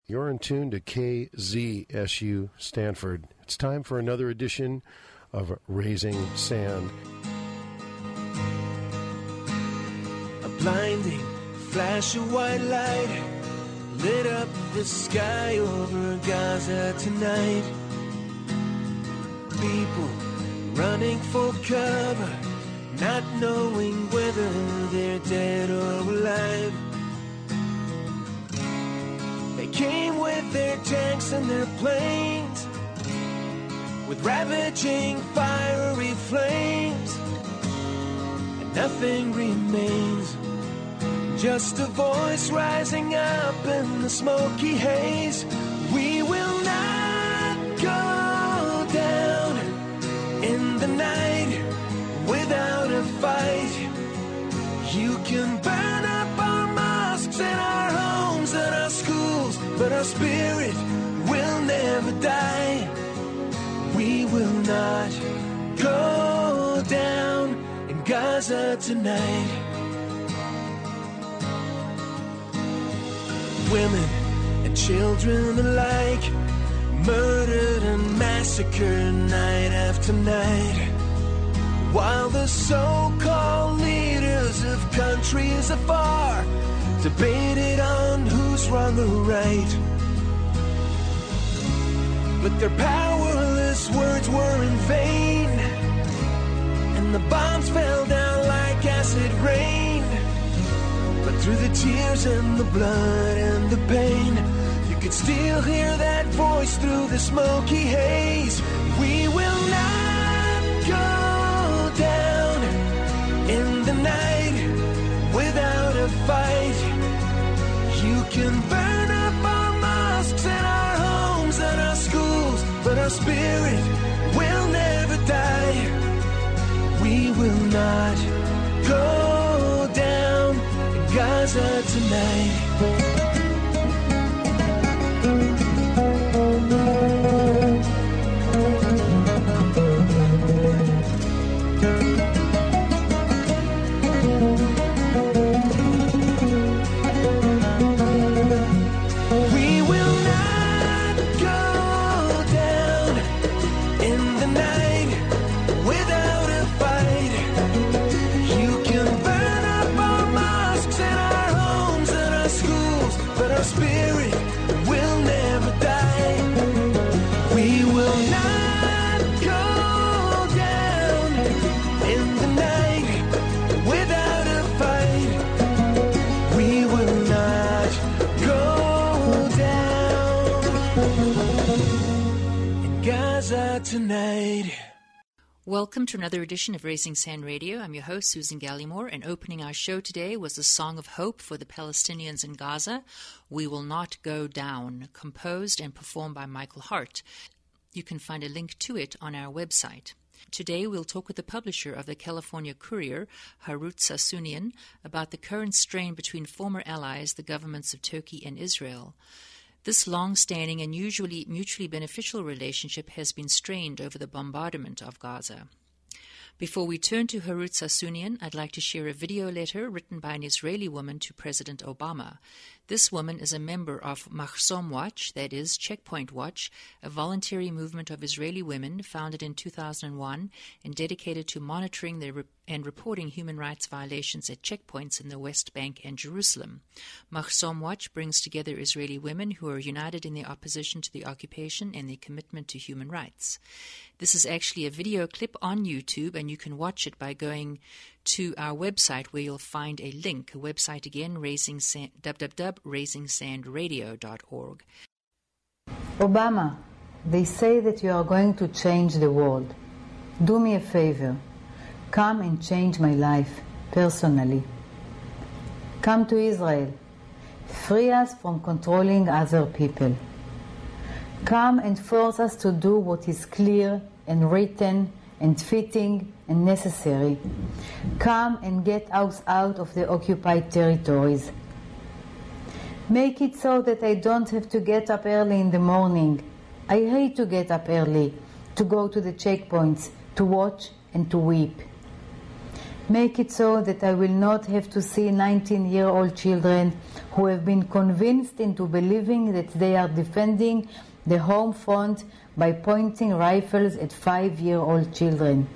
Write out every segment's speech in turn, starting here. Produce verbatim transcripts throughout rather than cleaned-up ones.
You're in tune to K Z S U Stanford. It's time for another edition of Raising Sand. A blinding flash of white light lit up the sky over Gaza tonight. People running for cover, not knowing whether they're dead or alive. They came with their tanks and their planes, with ravaging fiery flames, and nothing remains, just a voice rising up in the smoky haze. We will not go down in the night without a fight. You can burn up our mosques and our homes and our schools, but our spirit will never die. We will not go down in Gaza tonight. Women and children alike, murdered and massacred night after night, while the so-called leaders of countries afar debated on who's wrong or right. But their powerless words were in vain, and the bombs fell down like acid rain. But through the tears and the blood and the pain, you could still hear that voice through the smoky haze. We will not go down in the night without a fight. You can burn up our mosques and our homes and our schools, but our spirit will never die. We will not go down in Gaza tonight. Tonight. Welcome to another edition of Raising Sand Radio. I'm your host, Susan Gallimore, and opening our show today was the Song of Hope for the Palestinians in Gaza, We Will Not Go Down, composed and performed by Michael Hart. You can find a link to it on our website. Today we'll talk with the publisher of the California Courier, Harut Sassounian, about the current strain between former allies, the governments of Turkey and Israel. This long-standing and usually mutually beneficial relationship has been strained over the bombardment of Gaza. Before we turn to Harut Sassounian, I'd like to share a video letter written by an Israeli woman to President Obama. This woman is a member of Mahsom Watch, that is, Checkpoint Watch, a voluntary movement of Israeli women founded in two thousand one and dedicated to monitoring the re- and reporting human rights violations at checkpoints in the West Bank and Jerusalem. Mahsom Watch brings together Israeli women who are united in their opposition to the occupation and their commitment to human rights. This is actually a video clip on YouTube, and you can watch it by going to our website, where you'll find a link. A website again, raising sand, w w w dot raising sand radio dot org. Obama, they say that you are going to change the world. Do me a favor. Come and change my life, personally. Come to Israel. Free us from controlling other people. Come and force us to do what is clear and written and fitting and necessary. Come and get us out of the occupied territories. Make it so that I don't have to get up early in the morning. I hate to get up early, to go to the checkpoints, to watch and to weep. Make it so that I will not have to see nineteen-year-old children who have been convinced into believing that they are defending the home front by pointing rifles at five-year-old children.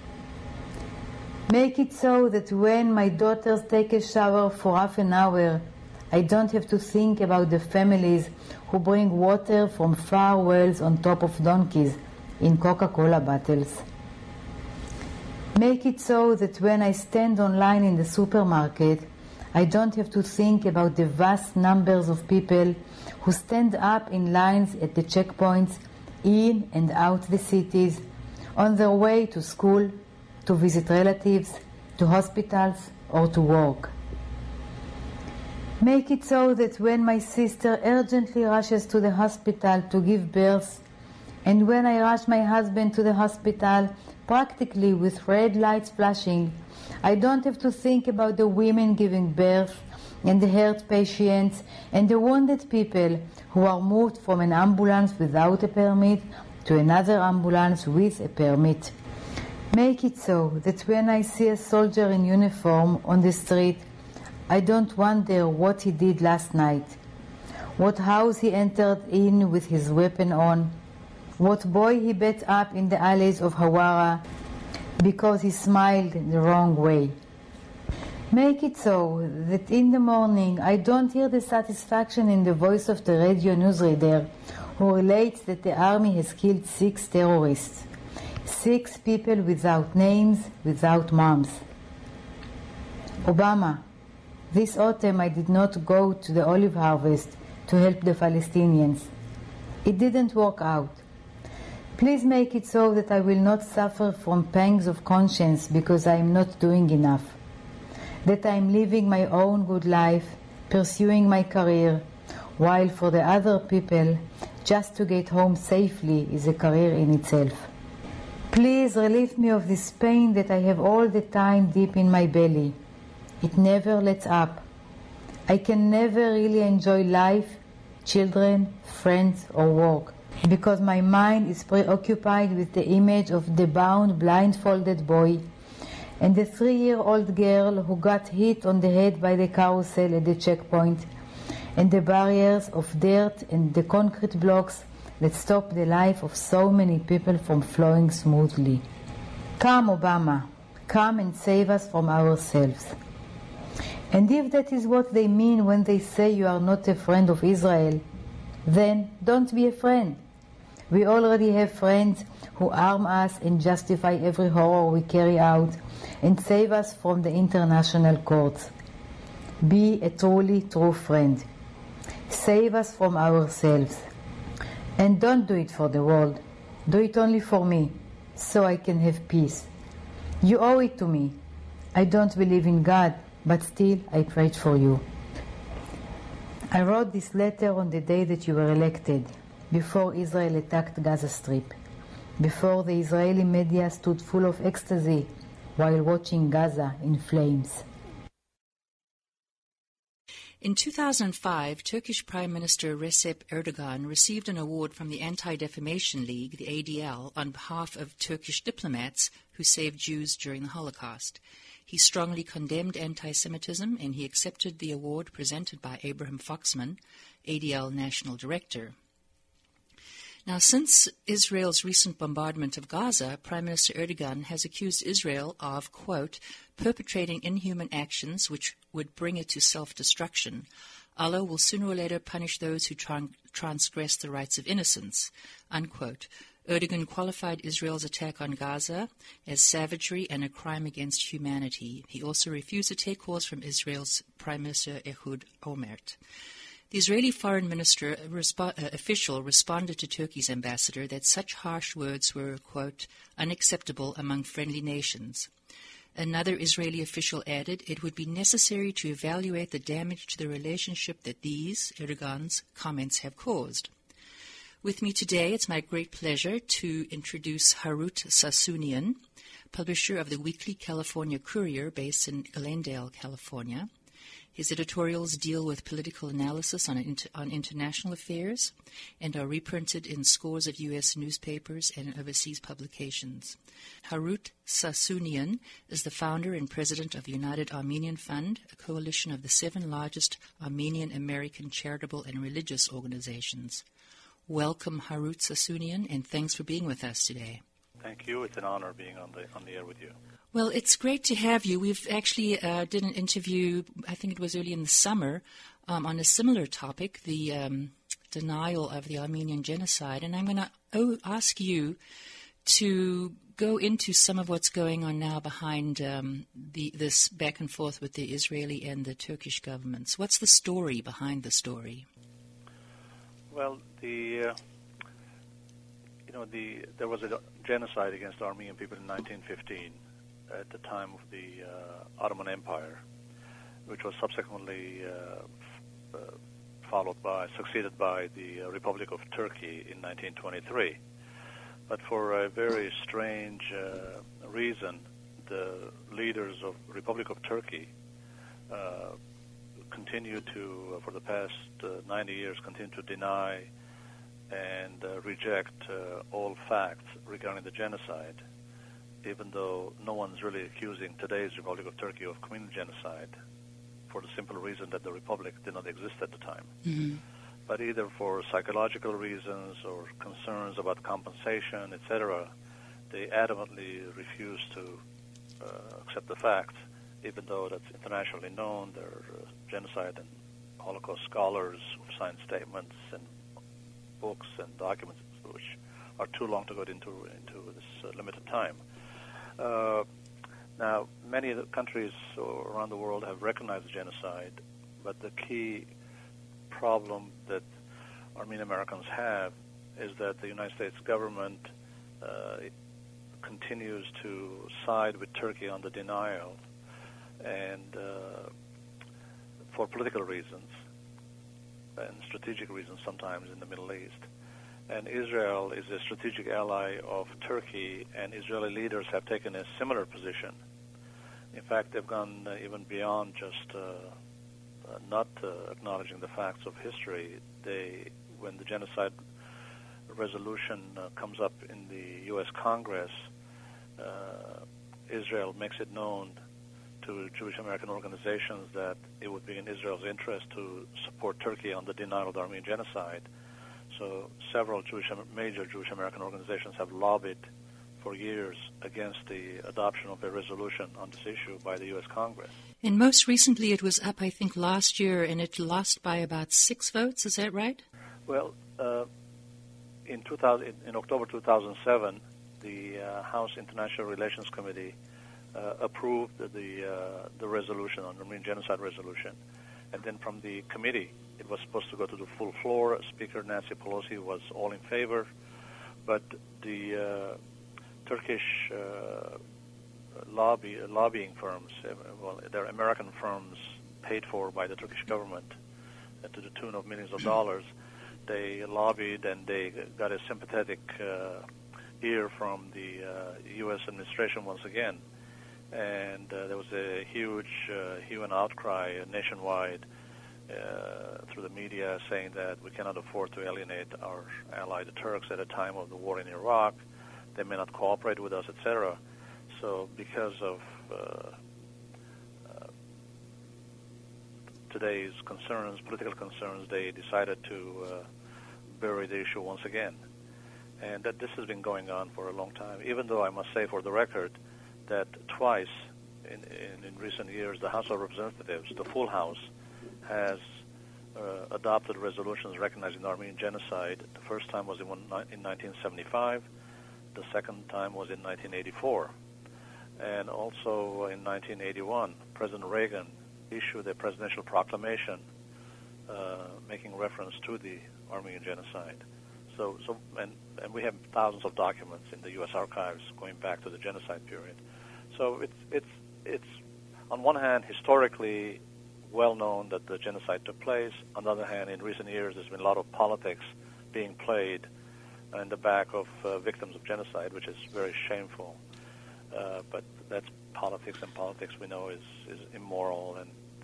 Make it so that when my daughters take a shower for half an hour, I don't have to think about the families who bring water from far wells on top of donkeys in Coca-Cola bottles. Make it so that when I stand online in the supermarket, I don't have to think about the vast numbers of people who stand up in lines at the checkpoints in and out the cities on their way to school, to visit relatives, to hospitals, or to work. Make it so that when my sister urgently rushes to the hospital to give birth, and when I rush my husband to the hospital, practically with red lights flashing, I don't have to think about the women giving birth and the heart patients and the wounded people who are moved from an ambulance without a permit to another ambulance with a permit. Make it so that when I see a soldier in uniform on the street, I don't wonder what he did last night, what house he entered in with his weapon on, what boy he beat up in the alleys of Hawara because he smiled the wrong way. Make it so that in the morning I don't hear the satisfaction in the voice of the radio newsreader who relates that the army has killed six terrorists, six people without names, without moms. Obama, this autumn I did not go to the olive harvest to help the Palestinians. It didn't work out. Please make it so that I will not suffer from pangs of conscience because I am not doing enough, that I am living my own good life, pursuing my career, while for the other people, just to get home safely is a career in itself. Please relieve me of this pain that I have all the time deep in my belly. It never lets up. I can never really enjoy life, children, friends, or work, because my mind is preoccupied with the image of the bound, blindfolded boy and the three-year-old girl who got hit on the head by the carousel at the checkpoint, and the barriers of dirt and the concrete blocks that stop the life of so many people from flowing smoothly. Come, Obama, come and save us from ourselves. And if that is what they mean when they say you are not a friend of Israel, then don't be a friend. We already have friends who arm us and justify every horror we carry out and save us from the international courts. Be a truly true friend. Save us from ourselves. And don't do it for the world. Do it only for me, so I can have peace. You owe it to me. I don't believe in God, but still I prayed for you. I wrote this letter on the day that you were elected, before Israel attacked Gaza Strip, before the Israeli media stood full of ecstasy while watching Gaza in flames. In two thousand five, Turkish Prime Minister Recep Erdogan received an award from the Anti-Defamation League, the A D L, on behalf of Turkish diplomats who saved Jews during the Holocaust. He strongly condemned anti-Semitism, and he accepted the award presented by Abraham Foxman, A D L National Director. Now, since Israel's recent bombardment of Gaza, Prime Minister Erdogan has accused Israel of, quote, perpetrating inhuman actions which would bring it to self-destruction. Allah will sooner or later punish those who tran- transgress the rights of innocence, unquote. Erdogan qualified Israel's attack on Gaza as savagery and a crime against humanity. He also refused to take calls from Israel's Prime Minister Ehud Olmert. The Israeli foreign minister respo- uh, official responded to Turkey's ambassador that such harsh words were, quote, unacceptable among friendly nations. Another Israeli official added it would be necessary to evaluate the damage to the relationship that these, Erdogan's, comments have caused. With me today, it's my great pleasure to introduce Harut Sassounian, publisher of the Weekly California Courier based in Glendale, California. His editorials deal with political analysis on, inter- on international affairs and are reprinted in scores of U S newspapers and overseas publications. Harut Sassounian is the founder and president of the United Armenian Fund, a coalition of the seven largest Armenian American charitable and religious organizations. Welcome, Harut Sassounian, and thanks for being with us today. Thank you. It's an honor being on the on the air with you. Well, it's great to have you. We've actually uh, did an interview, I think it was early in the summer, um, on a similar topic, the um, denial of the Armenian genocide. And I'm going to oh, ask you to go into some of what's going on now behind um, the, this back and forth with the Israeli and the Turkish governments. What's the story behind the story? Well, the uh, you know the there was a genocide against the Armenian people in nineteen fifteen. At the time of the uh, Ottoman Empire, which was subsequently uh, f- uh, followed by, succeeded by the uh, Republic of Turkey in nineteen twenty-three. But for a very strange uh, reason, the leaders of the Republic of Turkey uh, continue to, uh, for the past uh, ninety years, continue to deny and uh, reject uh, all facts regarding the genocide, even though no one's really accusing today's Republic of Turkey of committing genocide, for the simple reason that the Republic did not exist at the time. Mm-hmm. But either for psychological reasons or concerns about compensation, et cetera, they adamantly refuse to uh, accept the facts, even though that's internationally known. There are uh, genocide and Holocaust scholars who've signed statements and books and documents which are too long to go into, into this uh, limited time. Uh, now, many of the countries around the world have recognized the genocide, but the key problem that Armenian Americans have is that the United States government uh, continues to side with Turkey on the denial, and uh, for political reasons and strategic reasons sometimes in the Middle East. And Israel is a strategic ally of Turkey, and Israeli leaders have taken a similar position. In fact, they've gone uh, even beyond just uh, uh, not uh, acknowledging the facts of history. They, when the genocide resolution uh, comes up in the U S Congress, uh, Israel makes it known to Jewish American organizations that it would be in Israel's interest to support Turkey on the denial of the Armenian genocide. So several Jewish, major Jewish American organizations have lobbied for years against the adoption of a resolution on this issue by the U S Congress. And most recently it was up, I think, last year, and it lost by about six votes. Is that right? Well, uh, in, two thousand, in October two thousand seven, the uh, House International Relations Committee uh, approved the, uh, the resolution on the Armenian genocide resolution. And then from the committee, it was supposed to go to the full floor. Speaker Nancy Pelosi was all in favor, but the uh, Turkish uh, lobby uh, lobbying firms, uh, well, they're American firms paid for by the Turkish government uh, to the tune of millions of dollars. They lobbied and they got a sympathetic uh, ear from the uh, U S administration once again, and uh, there was a huge uh, hue and outcry uh, nationwide uh, through the media saying that we cannot afford to alienate our ally, the Turks, at a time of the war in Iraq. They may not cooperate with us, et cetera. So because of uh, uh, today's concerns, political concerns, they decided to uh, bury the issue once again. And that this has been going on for a long time, even though I must say for the record that twice in, in, in recent years the House of Representatives, the full House, has uh, adopted resolutions recognizing the Armenian genocide. The first time was in, one, in nineteen seventy-five. The second time was in nineteen eighty-four. And also in nineteen eighty-one, President Reagan issued a presidential proclamation uh, making reference to the Armenian genocide. So, so and, and we have thousands of documents in the U S archives going back to the genocide period. So it's, it's, it's on one hand, historically well known that the genocide took place. On the other hand, in recent years, there's been a lot of politics being played in the back of uh, victims of genocide, which is very shameful. Uh, but that's politics, and politics we know is, is immoral, and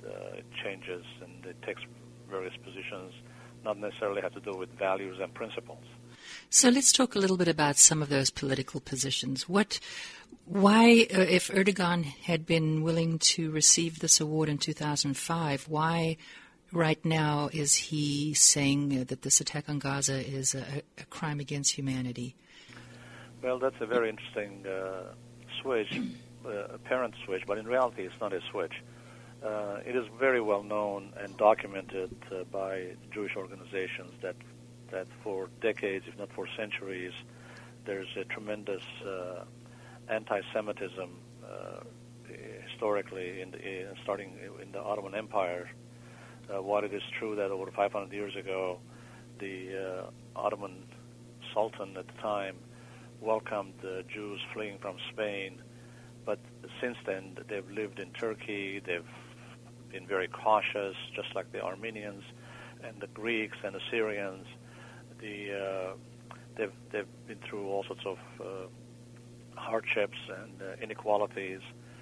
uh, it changes and it takes various positions, not necessarily have to do with values and principles. So let's talk a little bit about some of those political positions. What, why, uh, if Erdogan had been willing to receive this award in two thousand five, why right now is he saying uh, that this attack on Gaza is a, a crime against humanity? Well, that's a very interesting uh, switch, uh, apparent switch, but in reality it's not a switch. Uh, it is very well known and documented uh, by Jewish organizations that that for decades, if not for centuries, there's a tremendous uh, anti-Semitism uh, historically, in the, uh, starting in the Ottoman Empire. Uh, while it is true that over five hundred years ago, the uh, Ottoman Sultan at the time welcomed uh, Jews fleeing from Spain, but since then they've lived in Turkey, they've been very cautious, just like the Armenians and the Greeks and the Syrians. The, uh, they've, they've been through all sorts of uh, hardships and uh, inequalities,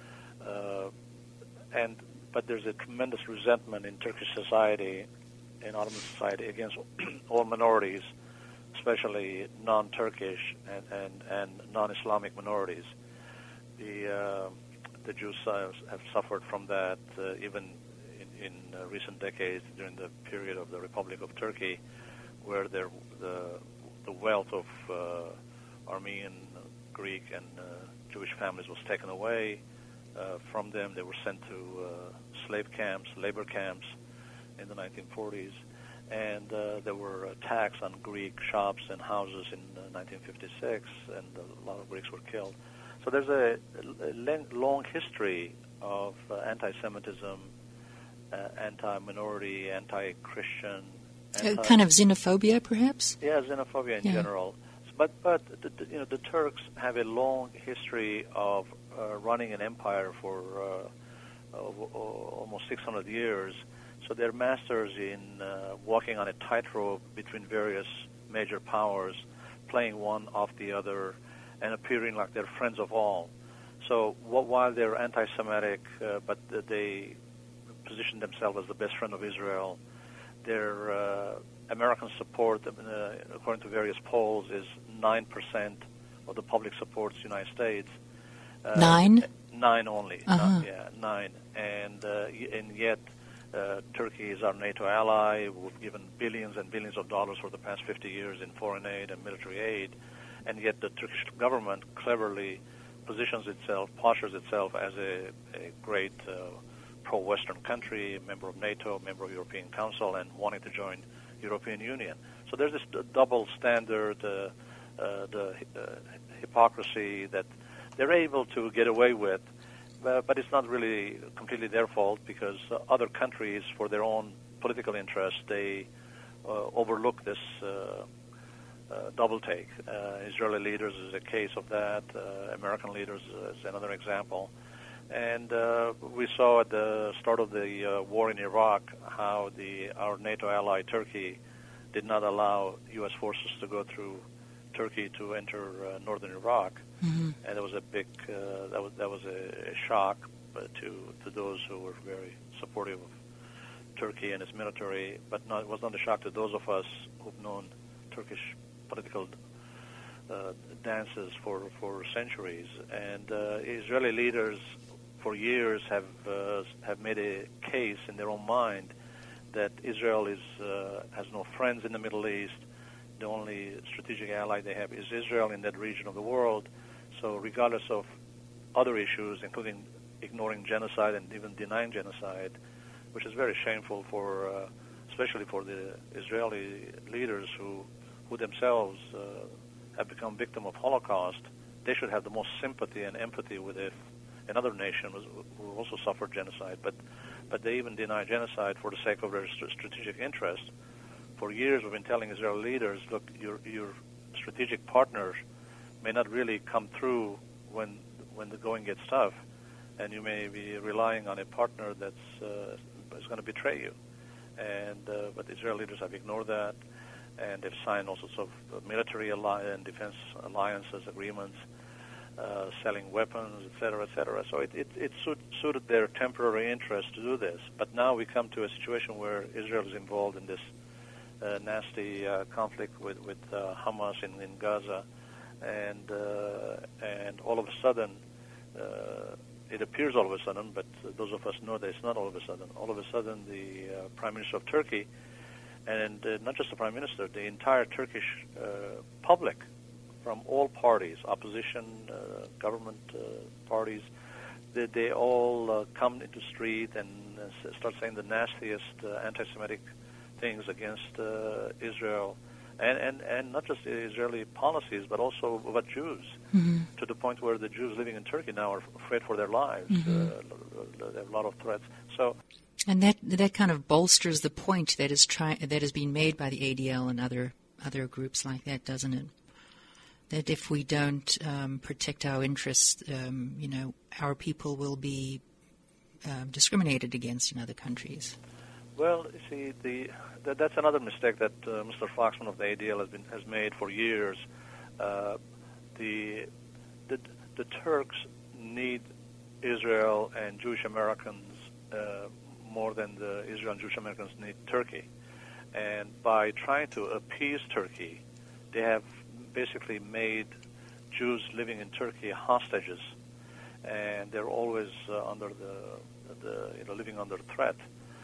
uh, and but there's a tremendous resentment in Turkish society, in Ottoman society, against all minorities, especially non-Turkish and, and, and non-Islamic minorities. The uh, the Jews uh, have suffered from that uh, even in, in uh, recent decades during the period of the Republic of Turkey, where the the wealth of uh, Armenian, Greek, and uh, Jewish families was taken away uh, from them. They were sent to uh, slave camps, labor camps in the nineteen forties, and uh, there were attacks on Greek shops and houses in uh, nineteen fifty-six, and a lot of Greeks were killed. So there's a, a long history of uh, anti-Semitism, uh, anti-minority, anti-Christian, Uh, kind of xenophobia, perhaps? Yeah, xenophobia in yeah. general. But but the, the, you know the Turks have a long history of uh, running an empire for uh, uh, almost six hundred years. So they're masters in uh, walking on a tightrope between various major powers, playing one off the other, and appearing like they're friends of all. So what, while they're anti-Semitic, uh, but they position themselves as the best friend of Israel. Their uh, American support, uh, according to various polls, is nine percent of the public supports the United States. Uh, nine? Nine only. Uh-huh. Not, yeah, nine. And, uh, and yet uh, Turkey is our NATO ally. We've given billions and billions of dollars for the past fifty years in foreign aid and military aid. And yet the Turkish government cleverly positions itself, postures itself as a, a great uh, pro-Western country, member of NATO, member of European Council, and wanting to join European Union. So there's this double standard, uh, uh, the uh, hypocrisy that they're able to get away with, uh, but it's not really completely their fault because uh, other countries, for their own political interests, they uh, overlook this uh, uh, double take. Uh, Israeli leaders is a case of that. Uh, American leaders is another example. And uh, we saw at the start of the uh, war in Iraq how the our NATO ally Turkey did not allow U S forces to go through Turkey to enter uh, northern Iraq, mm-hmm. and it was a big uh, that was that was a, a shock to to those who were very supportive of Turkey and its military, but not, it was not a shock to those of us who've known Turkish political uh, dances for for centuries. And uh, Israeli leaders for years have uh, have made a case in their own mind that Israel is uh, has no friends in the Middle East. The only strategic ally they have is Israel in that region of the world. So regardless of other issues, including ignoring genocide and even denying genocide, which is very shameful for, uh, especially for the Israeli leaders who, who themselves uh, have become victim of Holocaust, they should have the most sympathy and empathy with it. Another nation was, who also suffered genocide, but but they even deny genocide for the sake of their st- strategic interest. For years, we've been telling Israeli leaders, look, your your strategic partners may not really come through when when the going gets tough, and you may be relying on a partner that's uh, is going to betray you. And uh, but Israeli leaders have ignored that, and they've signed all sorts of military alliance and defense alliances agreements. uh, selling weapons, et cetera, et cetera. So it, it, it suit, suited their temporary interest to do this. But now we come to a situation where Israel is involved in this uh, nasty uh, conflict with, with uh, Hamas in, in Gaza, and uh, and all of a sudden, uh, it appears all of a sudden, but those of us know that it's not all of a sudden. All of a sudden, the uh, Prime Minister of Turkey, and uh, not just the Prime Minister, the entire Turkish uh, public, from all parties, opposition, uh, government uh, parties, they, they all uh, come into the street and uh, start saying the nastiest uh, anti-Semitic things against uh, Israel. And, and, and not just Israeli policies, but also about Jews, mm-hmm. to the point where the Jews living in Turkey now are afraid for their lives. Mm-hmm. Uh, they have a lot of threats. So, and that that kind of bolsters the point that is try, that is being made by the A D L and other other groups like that, doesn't it? That if we don't um, protect our interests, um, you know, our people will be uh, discriminated against in other countries. Well, you see, the that, that's another mistake that uh, Mister Foxman of the A D L has been has made for years. Uh, the, the the Turks need Israel and Jewish Americans uh, more than the Israel and Jewish Americans need Turkey. And by trying to appease Turkey, they have basically made Jews living in Turkey hostages, and they're always uh, under the, the you know living under threat.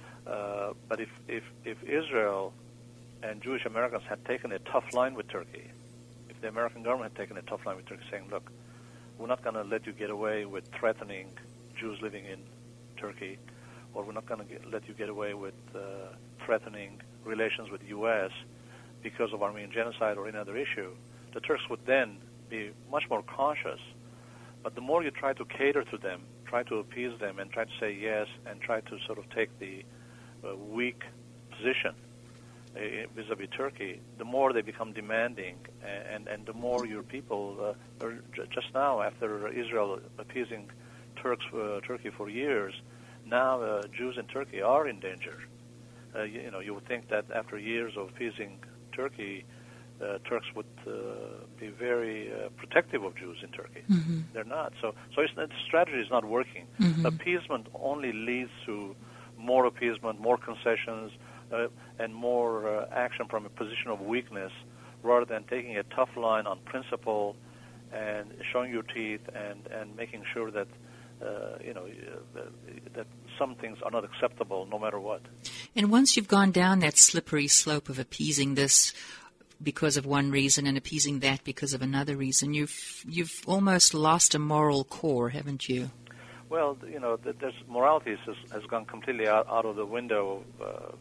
Uh, but if, if, if Israel and Jewish Americans had taken a tough line with Turkey, if the American government had taken a tough line with Turkey, saying, look, we're not going to let you get away with threatening Jews living in Turkey, or we're not going to let you get away with uh, threatening relations with the U S because of Armenian genocide or any other issue, the Turks would then be much more cautious. But the more you try to cater to them, try to appease them, and try to say yes, and try to sort of take the uh, weak position uh, vis-a-vis Turkey, the more they become demanding, and, and the more your people, uh, are just now, after Israel appeasing Turks, uh, Turkey for years, now uh, Jews in Turkey are in danger. Uh, you, you know, you would think that after years of appeasing Turkey, Uh, Turks would uh, be very uh, protective of Jews in Turkey. Mm-hmm. They're not. So, so it's, the strategy is not working. Mm-hmm. Appeasement only leads to more appeasement, more concessions, uh, and more uh, action from a position of weakness, rather than taking a tough line on principle and showing your teeth and, and making sure that uh, you know uh, that some things are not acceptable no matter what. And once you've gone down that slippery slope of appeasing this because of one reason and appeasing that because of another reason, you've you've almost lost a moral core, haven't you? Well, you know, there's morality has, has gone completely out, out of the window uh,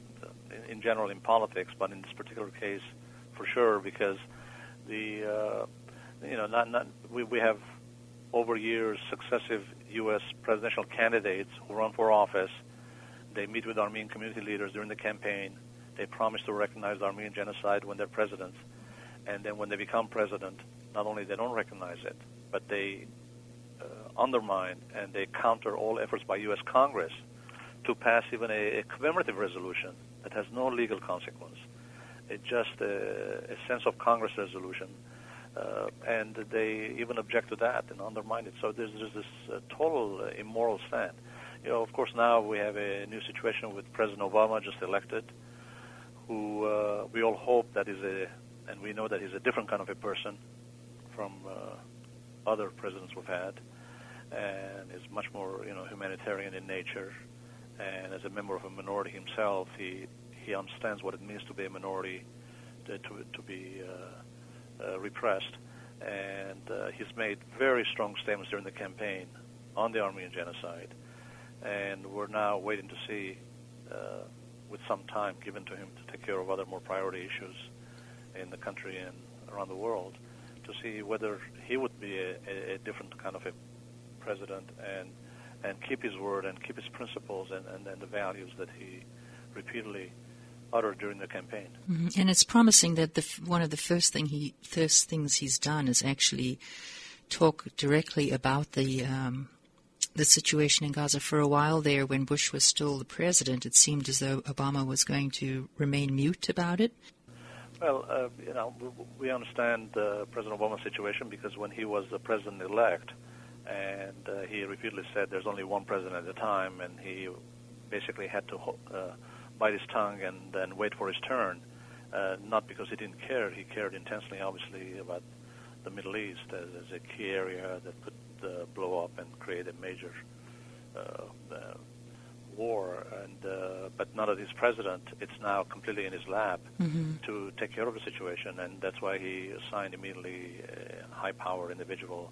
in, in general in politics, but in this particular case, for sure, because the uh, you know not not we we have over years successive U S presidential candidates who run for office. They meet with Armenian community leaders during the campaign. They promise to recognize the Armenian genocide when they're presidents, and then when they become president, not only they don't recognize it, but they uh, undermine and they counter all efforts by U S Congress to pass even a, a commemorative resolution that has no legal consequence. It's just a, a sense of Congress resolution, uh, and they even object to that and undermine it. So there's, there's this uh, total uh, immoral stand. You know, of course, now we have a new situation with President Obama just elected, who uh, we all hope that is a, and we know that he's a different kind of a person from uh, other presidents we've had, and is much more, you know, humanitarian in nature. And as a member of a minority himself, he he understands what it means to be a minority, to to, to be uh, uh, repressed, and uh, he's made very strong statements during the campaign on the Armenian genocide, and we're now waiting to see. Uh, with some time given to him to take care of other more priority issues in the country and around the world, to see whether he would be a, a, a different kind of a president and and keep his word and keep his principles and, and, and the values that he repeatedly uttered during the campaign. Mm-hmm. And it's promising that the, one of the first thing he first things he's done is actually talk directly about the um, the situation in Gaza. For a while there, when Bush was still the president, it seemed as though Obama was going to remain mute about it. Well, uh, you know, we understand uh, President Obama's situation because when he was the president-elect, and uh, he repeatedly said there's only one president at a time, and he basically had to uh, bite his tongue and then wait for his turn, uh, not because he didn't care. He cared intensely, obviously, about the Middle East as, as a key area that could uh, blow up and create a major uh, uh, war. And uh, but now that he's president, it's now completely in his lap mm-hmm. to take care of the situation, and that's why he assigned immediately a high-powered individual,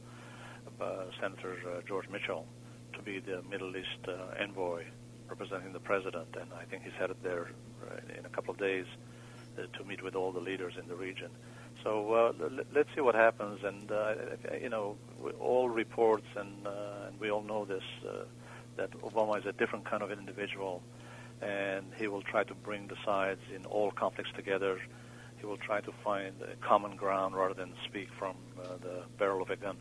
uh, Senator uh, George Mitchell, to be the Middle East uh, envoy representing the president. And I think he's headed there uh, in a couple of days uh, to meet with all the leaders in the region. So uh, l- let's see what happens. And uh, you know, all reports, and, uh, and we all know this, uh, that Obama is a different kind of an individual, and he will try to bring the sides in all conflicts together. He will try to find a common ground rather than speak from uh, the barrel of a gun.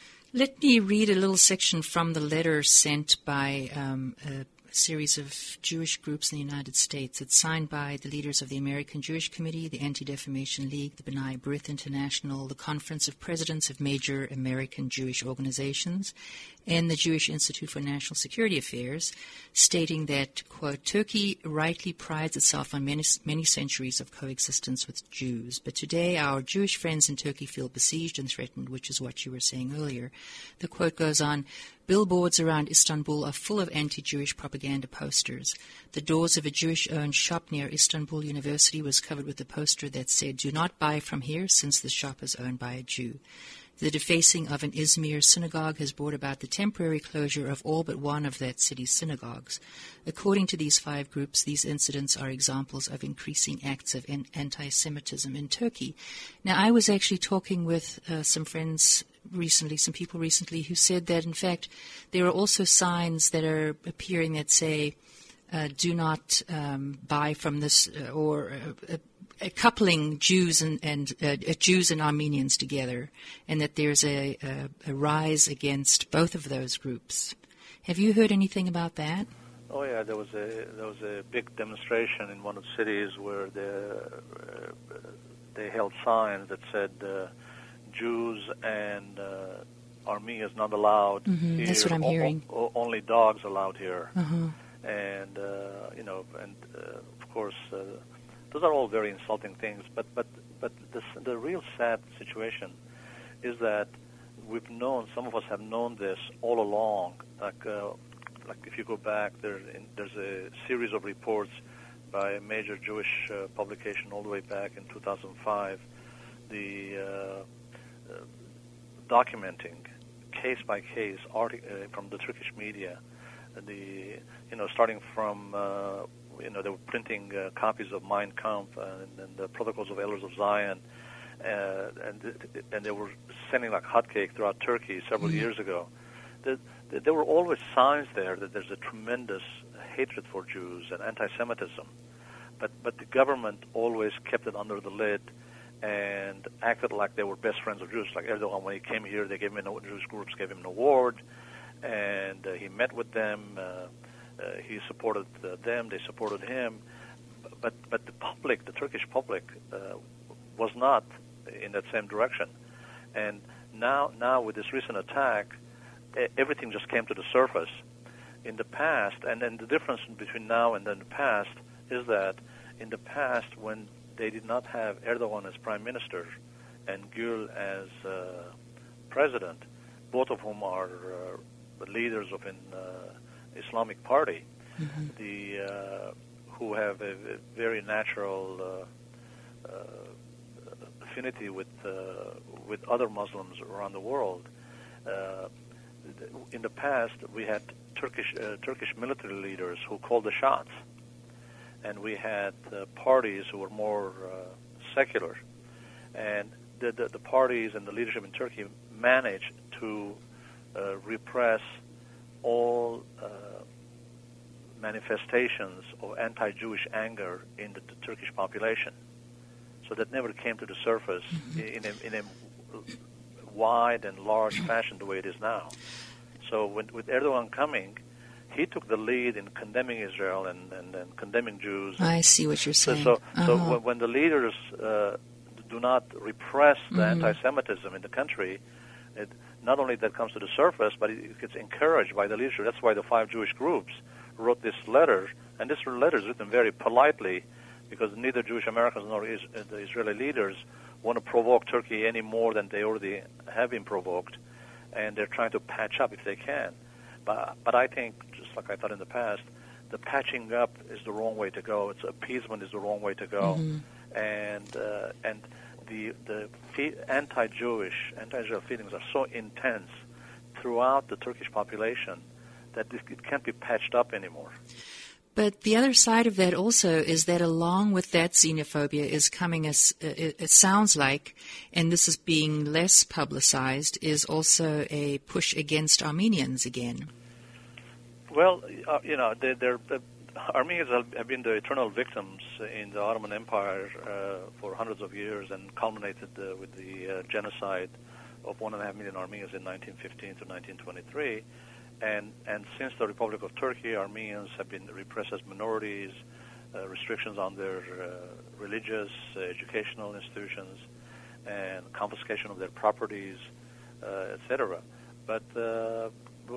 Let me read a little section from the letter sent by um, a series of Jewish groups in the United States. It's signed by the leaders of the American Jewish Committee, the Anti-Defamation League, the B'nai B'rith International, the Conference of Presidents of Major American Jewish Organizations, and the Jewish Institute for National Security Affairs, stating that, quote, Turkey rightly prides itself on many, many centuries of coexistence with Jews, but today our Jewish friends in Turkey feel besieged and threatened, which is what you were saying earlier. The quote goes on, billboards around Istanbul are full of anti-Jewish propaganda posters. The doors of a Jewish-owned shop near Istanbul University was covered with a poster that said, do not buy from here since the shop is owned by a Jew. The defacing of an Izmir synagogue has brought about the temporary closure of all but one of that city's synagogues. According to these five groups, these incidents are examples of increasing acts of anti-Semitism in Turkey. Now, I was actually talking with uh, some friends recently, some people recently, who said that, in fact, there are also signs that are appearing that say, uh, do not um, buy from this, uh, or uh, uh, coupling Jews and, and uh, Jews and Armenians together, and that there's a, a, a rise against both of those groups. Have you heard anything about that? Oh yeah, there was a there was a big demonstration in one of the cities where the, uh, they held signs that said uh, Jews and uh, Armenians not allowed mm-hmm, here. That's what I'm o- hearing. O- only dogs allowed here, uh-huh. and uh, you know, and uh, of course. Uh, Those are all very insulting things, but but but the the real sad situation is that we've known, some of us have known this all along. Like uh, like if you go back, there in, there's a series of reports by a major Jewish uh, publication all the way back in two thousand five, the uh, uh, documenting case by case artic- uh, from the Turkish media, the you know starting from. Uh, You know, they were printing uh, copies of Mein Kampf and, and the Protocols of Elders of Zion, uh, and and they were sending like hotcake throughout Turkey several mm-hmm. years ago. The, the, there were always signs there that there's a tremendous hatred for Jews and anti-Semitism, but but the government always kept it under the lid and acted like they were best friends of Jews. Like Erdogan, when he came here, they gave him an, Jewish groups gave him an award, and uh, he met with them. Uh, Uh, he supported uh, them, they supported him, but but the public, the Turkish public, uh, was not in that same direction. And now, now with this recent attack, everything just came to the surface. In the past, and then the difference between now and then the past is that in the past, when they did not have Erdogan as prime minister and Gül as uh, president, both of whom are uh, the leaders of an uh, Islamic Party, mm-hmm. the uh, who have a, a very natural uh, uh, affinity with uh, with other Muslims around the world. Uh, in the past, we had Turkish uh, Turkish military leaders who called the shots, and we had uh, parties who were more uh, secular, and the, the the parties and the leadership in Turkey managed to uh, repress all uh, manifestations of anti-Jewish anger in the, the Turkish population. So that never came to the surface mm-hmm. in, a, in a wide and large fashion the way it is now. So when, with Erdogan coming, he took the lead in condemning Israel and, and, and condemning Jews. I see what you're saying. So, so, uh-huh. so when, when the leaders uh, do not repress the mm-hmm. anti-Semitism in the country, it, not only that comes to the surface, but it gets encouraged by the leadership. That's why the five Jewish groups wrote this letter, and this letter is written very politely, because neither Jewish Americans nor is, uh, the Israeli leaders want to provoke Turkey any more than they already have been provoked, and they're trying to patch up if they can. But, but I think, just like I thought in the past, the patching up is the wrong way to go. It's appeasement is the wrong way to go, mm-hmm. and uh, and the the fe- anti-Jewish, anti-Israel feelings are so intense throughout the Turkish population that it, it can't be patched up anymore. But the other side of that also is that along with that xenophobia is coming, as it, it sounds like, and this is being less publicized, is also a push against Armenians again. Well, uh, you know, they're, they're, the Armenians have been the eternal victims in the Ottoman Empire uh, for hundreds of years, and culminated uh, with the uh, genocide of one and a half million Armenians in nineteen fifteen to nineteen twenty-three. And and since the Republic of Turkey, Armenians have been repressed as minorities, uh, restrictions on their uh, religious, uh, educational institutions, and confiscation of their properties, uh, et cetera. But uh,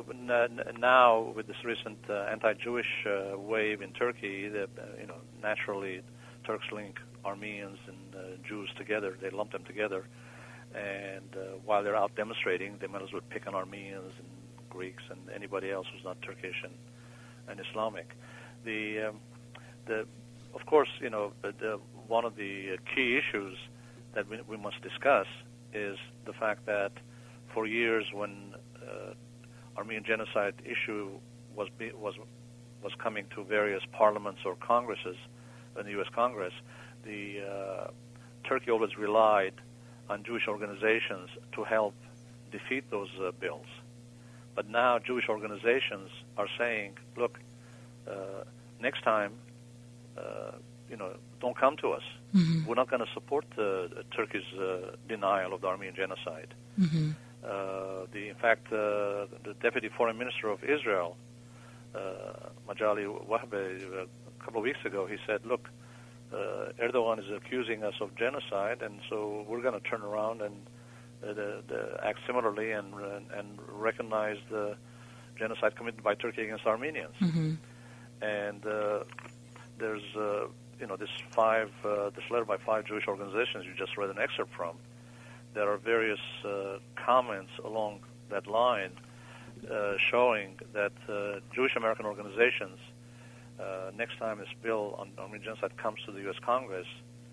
now, with this recent uh, anti-Jewish uh, wave in Turkey, the, uh, you know, naturally, Turks link Armenians and uh, Jews together. They lump them together, and uh, while they're out demonstrating, they might as well pick on Armenians and Greeks and anybody else who's not Turkish and, and Islamic. The, um, the, of course, you know, the, the, one of the key issues that we, we must discuss is the fact that for years, when uh, Armenian genocide issue was be, was was coming to various parliaments or congresses in the U S Congress, the uh, Turkey always relied on Jewish organizations to help defeat those uh, bills. But now Jewish organizations are saying, look, uh, next time, uh, you know, don't come to us. Mm-hmm. We're not going to support uh, Turkey's uh, denial of the Armenian genocide. Mm-hmm. Uh, the, in fact, uh, the Deputy Foreign Minister of Israel, uh, Majali Wahbe, a couple of weeks ago, he said, look, uh, Erdogan is accusing us of genocide, and so we're going to turn around and uh, the, the act similarly and, and recognize the genocide committed by Turkey against Armenians. Mm-hmm. And uh, there's, uh, you know, this five, uh, this letter by five Jewish organizations you just read an excerpt from. There are various uh, comments along that line uh, showing that uh, Jewish American organizations, uh, next time this bill on Armenian genocide comes to the U S Congress,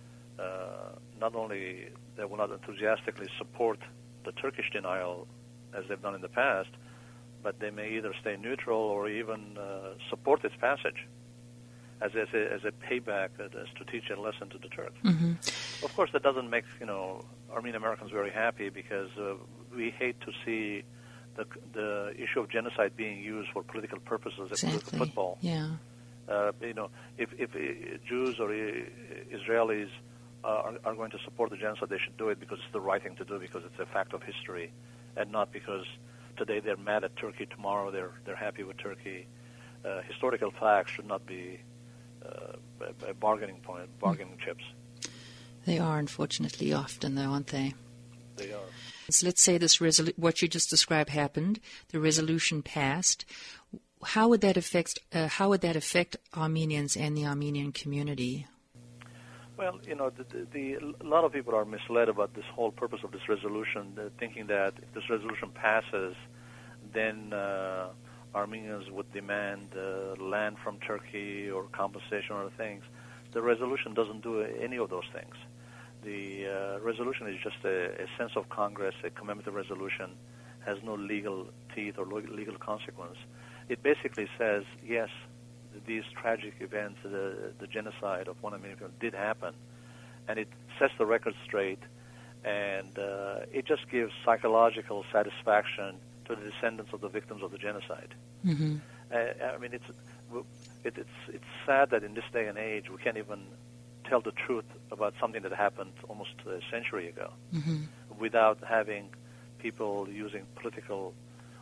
uh, not only they will not enthusiastically support the Turkish denial as they've done in the past, but they may either stay neutral or even uh, support its passage as, as, a, as a payback, as to teach a lesson to the Turks. Mm-hmm. Of course, that doesn't make, you know, Armenian Americans very happy, because uh, we hate to see the the issue of genocide being used for political purposes, as Exactly. football. Yeah. Uh, you know, if, if uh, Jews or uh, Israelis uh, are, are going to support the genocide, they should do it because it's the right thing to do, because it's a fact of history, and not because today they're mad at Turkey, tomorrow they're they're happy with Turkey. Uh, historical facts should not be uh, a, a bargaining point, bargaining mm. chips. They are, unfortunately, often, though, aren't they? They are. So let's say this resolu- what you just described happened. The resolution passed. How would that affect? Uh, how would that affect Armenians and the Armenian community? Well, you know, the, the, the, a lot of people are misled about this whole purpose of this resolution, uh, thinking that if this resolution passes, then uh, Armenians would demand uh, land from Turkey or compensation or other things. The resolution doesn't do any of those things. The uh, resolution is just a, a sense of Congress, a commemorative resolution, has no legal teeth or legal consequence. It basically says, yes, these tragic events, the, the genocide of one million people did happen, and it sets the record straight, and uh, it just gives psychological satisfaction to the descendants of the victims of the genocide. Mm-hmm. Uh, I mean, it's it, it's it's sad that in this day and age we can't even tell the truth about something that happened almost a century ago, mm-hmm. without having people using political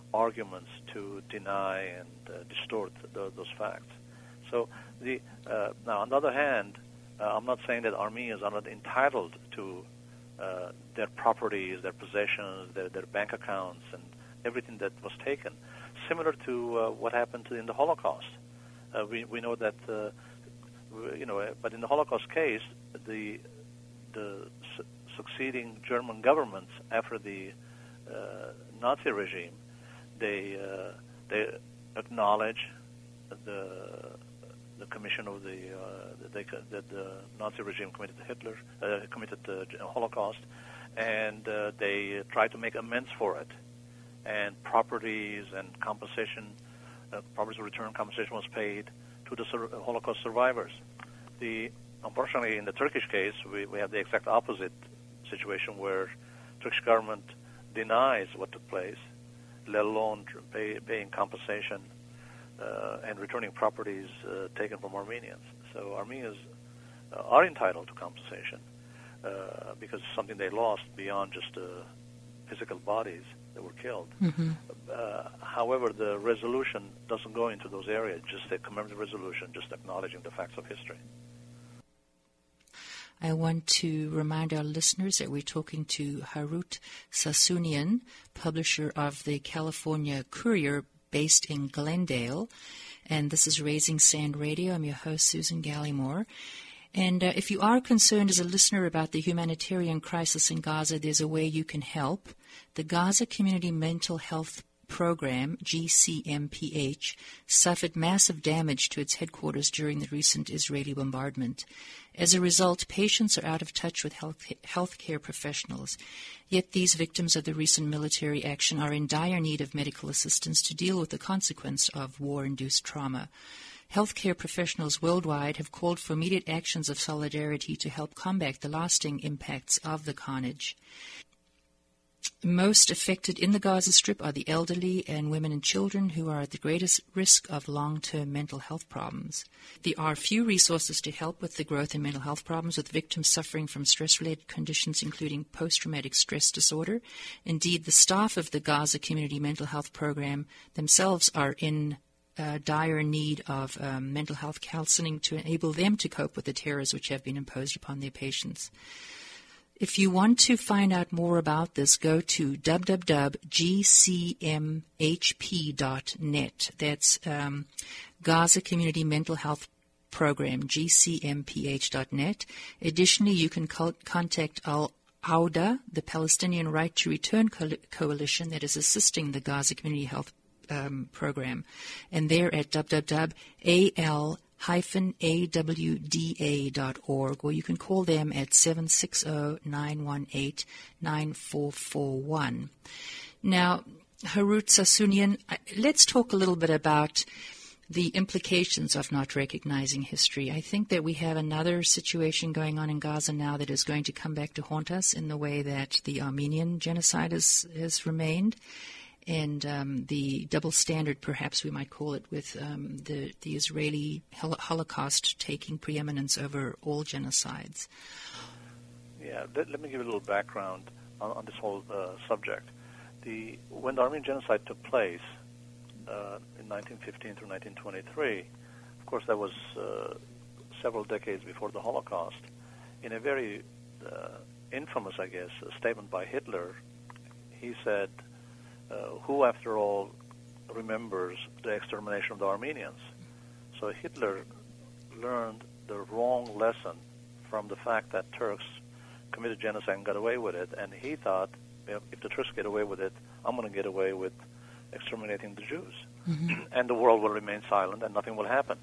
arguments to deny and uh, distort the, those facts. So the uh, now, on the other hand, uh, I'm not saying that Armenians are not entitled to uh, their properties, their possessions, their, their bank accounts, and everything that was taken, similar to uh, what happened in the Holocaust. Uh, we we know that uh, you know, but in the Holocaust case, the the su- succeeding German governments after the uh, Nazi regime, they uh, they acknowledge the the commission of the uh, that, they, that the Nazi regime committed Hitler uh, committed the Holocaust, and uh, they try to make amends for it, and properties and compensation, uh, properties return compensation was paid to the sur- Holocaust survivors. The unfortunately, in the Turkish case, we, we have the exact opposite situation where Turkish government denies what took place, let alone pay, paying compensation uh, and returning properties uh, taken from Armenians. So Armenians uh, are entitled to compensation uh, because it's something they lost beyond just uh, physical bodies that were killed. Mm-hmm. Uh, however, the resolution doesn't go into those areas, just a commemorative resolution, just acknowledging the facts of history. I want to remind our listeners that we're talking to Harut Sassounian, publisher of the California Courier, based in Glendale. And this is Raising Sand Radio. I'm your host, Susan Gallimore. And uh, if you are concerned as a listener about the humanitarian crisis in Gaza, there's a way you can help. The Gaza Community Mental Health Program, G C M P H, suffered massive damage to its headquarters during the recent Israeli bombardment. As a result, patients are out of touch with health healthcare professionals. Yet these victims of the recent military action are in dire need of medical assistance to deal with the consequence of war-induced trauma. Healthcare professionals worldwide have called for immediate actions of solidarity to help combat the lasting impacts of the carnage. Most affected in the Gaza Strip are the elderly and women and children who are at the greatest risk of long-term mental health problems. There are few resources to help with the growth in mental health problems with victims suffering from stress-related conditions, including post-traumatic stress disorder. Indeed, the staff of the Gaza Community Mental Health Program themselves are in uh, dire need of um, mental health counseling to enable them to cope with the terrors which have been imposed upon their patients. If you want to find out more about this, go to w w w dot g c m h p dot net. That's um, Gaza Community Mental Health Program, G C M P H dot net. Additionally, you can co- contact Al-Auda, the Palestinian Right to Return Co- Coalition that is assisting the Gaza Community Health um, Program. And they're at w w w dot a l hyphen a w d a dot org, or you can call them at seven six zero, nine one eight, nine four four one. Now, Harut Sassounian, let's talk a little bit about the implications of not recognizing history. I think that we have another situation going on in Gaza now that is going to come back to haunt us in the way that the Armenian genocide has, has remained. And um, the double standard, perhaps we might call it, with um, the, the Israeli Holocaust taking preeminence over all genocides. Yeah, let, let me give you a little background on, on this whole uh, subject. The when the Armenian genocide took place uh, in nineteen fifteen through nineteen twenty-three, of course that was uh, several decades before the Holocaust. In a very uh, infamous, I guess, statement by Hitler, he said, Uh, who, after all, remembers the extermination of the Armenians? So Hitler learned the wrong lesson from the fact that Turks committed genocide and got away with it, and he thought, if, if the Turks get away with it, I'm going to get away with exterminating the Jews. Mm-hmm. And the world will remain silent and nothing will happen.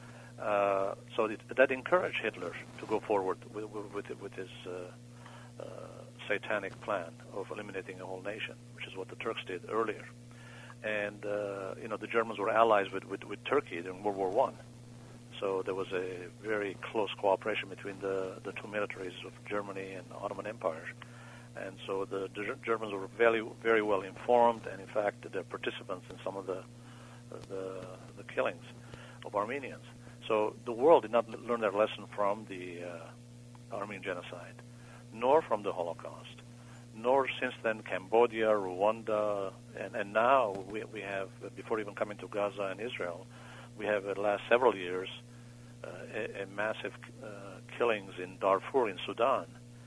Uh, so it, that encouraged Hitler to go forward with, with, with his uh, uh, satanic plan of eliminating a whole nation, which is what the Turks did earlier. And, uh, you know, the Germans were allies with, with, with Turkey during World War One. So there was a very close cooperation between the, the two militaries of Germany and the Ottoman Empire. And so the, the Germans were very, very well informed, and in fact, they're participants in some of the, the, the killings of Armenians. So the world did not learn their lesson from the uh, Armenian genocide, nor from the Holocaust. nor since then Cambodia, Rwanda, and, and now we, we have, before even coming to Gaza and Israel, we have in the last several years uh, a, a massive uh, killings in Darfur in Sudan.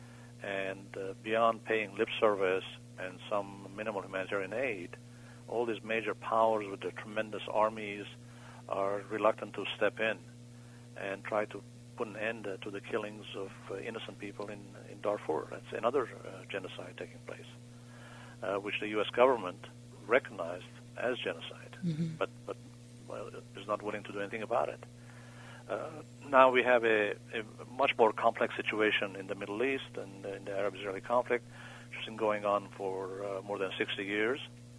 And uh, beyond paying lip service and some minimal humanitarian aid, all these major powers with their tremendous armies are reluctant to step in and try to put an end uh, to the killings of uh, innocent people in, in Darfur. That's another uh, genocide taking place, uh, which the U S government recognized as genocide, mm-hmm. but, but well, is not willing to do anything about it. Uh, now we have a, a much more complex situation in the Middle East and in the Arab-Israeli conflict, which has been going on for uh, more than sixty years.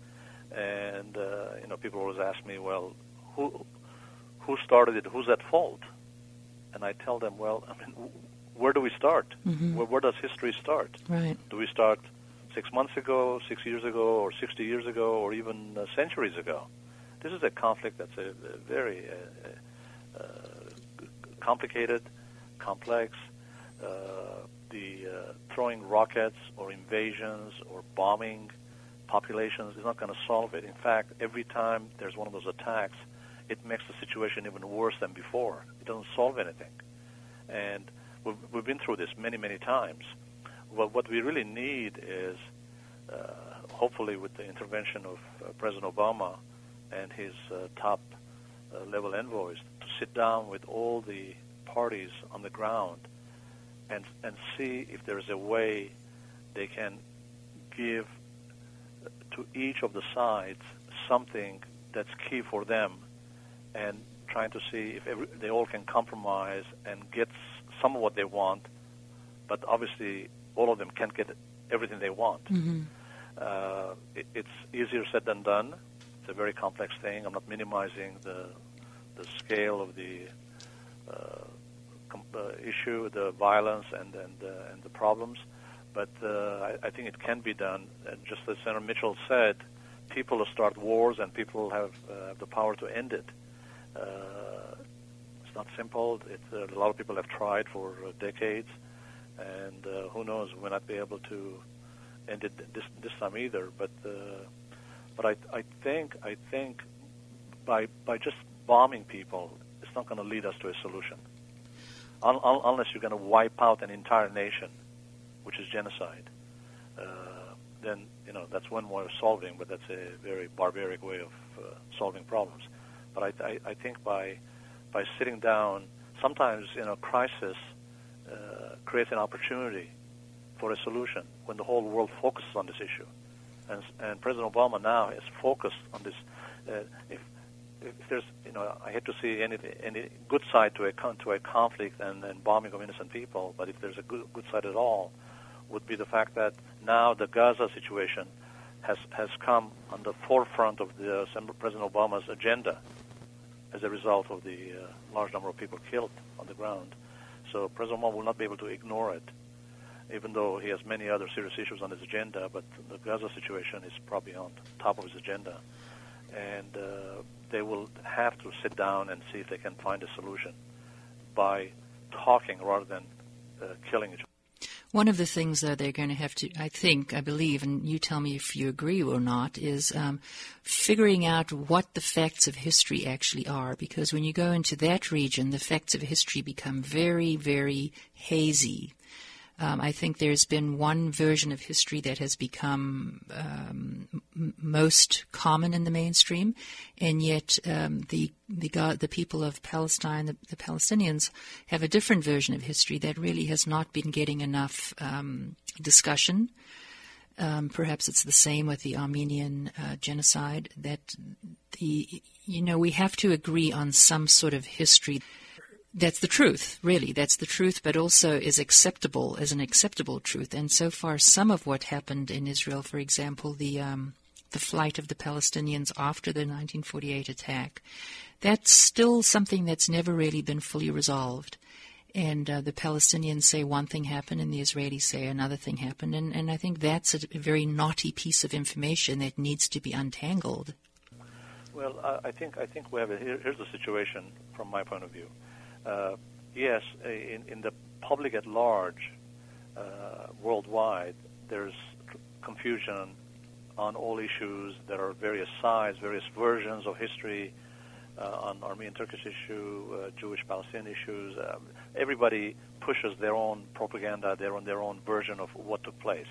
And, uh, you know, people always ask me, well, who who started it? Who's at fault? And I tell them, well, I mean, where do we start? Mm-hmm. Where, where does history start? Right. Do we start six months ago, six years ago, or sixty years ago, or even uh, centuries ago? This is a conflict that's a, a very uh, uh, complicated, complex. Uh, the uh, throwing rockets or invasions or bombing populations is not going to solve it. In fact, every time there's one of those attacks, it makes the situation even worse than before. It doesn't solve anything. And we've, we've been through this many, many times. Well, what we really need is, uh, hopefully with the intervention of uh, President Obama and his uh, top-level uh, envoys, to sit down with all the parties on the ground and, and see if there's a way they can give to each of the sides something that's key for them, and trying to see if every, they all can compromise and get some of what they want, but obviously all of them can't get everything they want. Mm-hmm. Uh, it, it's easier said than done. It's a very complex thing. I'm not minimizing the the scale of the uh, com- uh, issue, the violence, and and, uh, and the problems. But uh, I, I think it can be done. And just as Senator Mitchell said, people will start wars and people have uh, the power to end it. Uh, it's not simple. It, uh, a lot of people have tried for uh, decades, and uh, who knows, we may not be able to end it this this time either. But uh, but I I think I think by by just bombing people, it's not going to lead us to a solution, un- un- unless you're going to wipe out an entire nation, which is genocide. Uh, then, you know, that's one way of solving, but that's a very barbaric way of uh, solving problems. But I, I, I think by by sitting down, sometimes, you know, crisis uh, creates an opportunity for a solution when the whole world focuses on this issue. And, and President Obama now is focused on this. Uh, if, if there's, you know, I hate to see any any good side to a to a conflict and, and bombing of innocent people, but if there's a good good side at all, would be the fact that now the Gaza situation has has come on the forefront of the President Obama's agenda as a result of the uh, large number of people killed on the ground. So President Obama will not be able to ignore it, even though he has many other serious issues on his agenda, but the Gaza situation is probably on top of his agenda. And uh, they will have to sit down and see if they can find a solution by talking rather than uh, killing each other. One of the things that they're going to have to, I think, I believe, and you tell me if you agree or not, is um, figuring out what the facts of history actually are. Because when you go into that region, the facts of history become very, very hazy. Um, I think there's been one version of history that has become um, m- most common in the mainstream, and yet um, the the, God, the people of Palestine, the, the Palestinians, have a different version of history that really has not been getting enough um, discussion. Um, perhaps it's the same with the Armenian uh, genocide. That the you know we have to agree on some sort of history. That's the truth, really. That's the truth, but also is acceptable as an acceptable truth. And so far, some of what happened in Israel, for example, the um, the flight of the Palestinians after the nineteen forty-eight attack, that's still something that's never really been fully resolved. And uh, the Palestinians say one thing happened and the Israelis say another thing happened. And, and I think that's a, a very knotty piece of information that needs to be untangled. Well, uh, I think I think we have a, here, here's the situation from my point of view. Uh, yes, in, in the public at large, uh, worldwide, there's confusion on all issues. There are various sides, various versions of history uh, on Armenian-Turkish issue, uh, Jewish-Palestinian issues. Um, everybody pushes their own propaganda, their own their own version of what took place,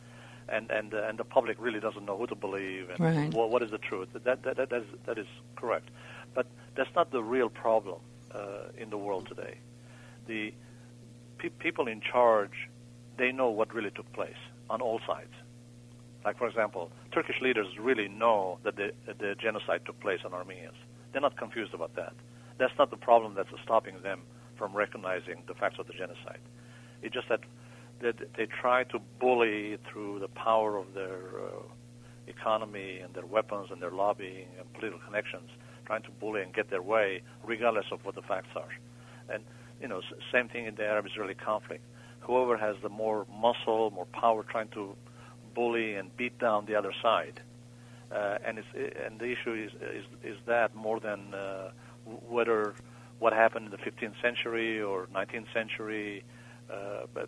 and and uh, and the public really doesn't know who to believe and right. what, what is the truth. That that that, that, is, that is correct, but that's not the real problem uh, in the world today. The pe- people in charge, they know what really took place on all sides. Like, for example, Turkish leaders really know that the, that the genocide took place on Armenians. They're not confused about that. That's not the problem that's stopping them from recognizing the facts of the genocide. It's just that they, they try to bully through the power of their uh, economy and their weapons and their lobbying and political connections, trying to bully and get their way regardless of what the facts are. And, you know, same thing in the Arab-Israeli conflict. Whoever has the more muscle, more power, trying to bully and beat down the other side, uh, and it's and the issue is is, is that more than uh, whether what happened in the fifteenth century or nineteenth century, uh, but